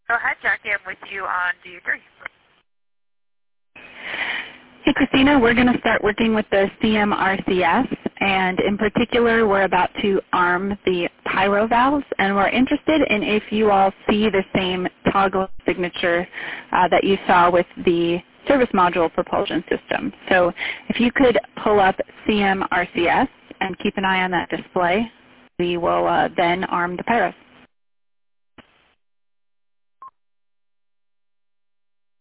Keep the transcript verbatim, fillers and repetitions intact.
Go ahead, Jackie. I'm with you on D three. Hey, Christina. We're going to start working with the C M R C S, and in particular, we're about to arm the pyro valves, and we're interested in if you all see the same toggle signature uh, that you saw with the service module propulsion system. So if you could pull up C M R C S and keep an eye on that display, we will uh, then arm the pyros.